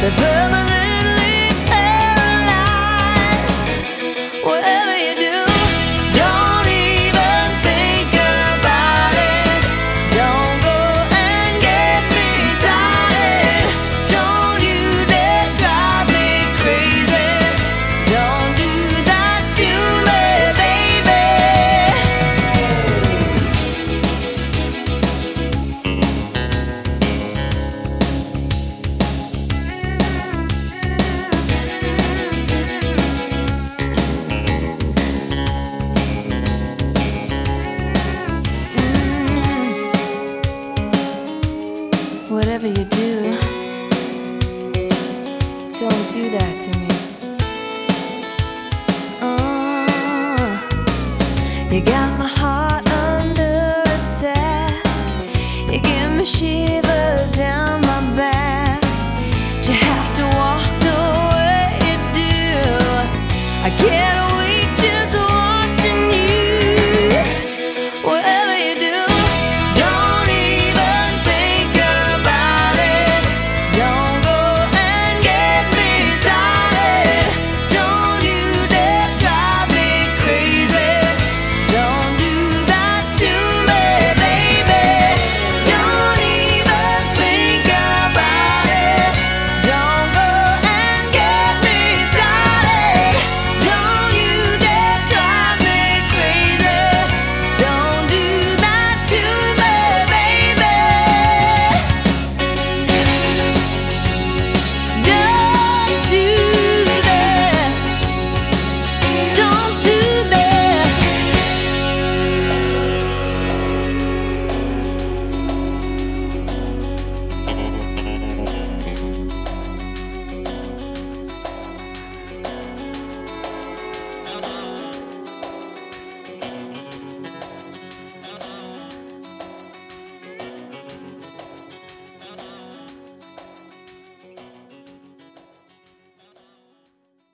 permanently paralyzed. Whatever you do, don't even think about it. Don't go and get me started. Don't you dare drive me crazy. Don't do that to me, baby. Whatever you do, don't do that to me. You got my heart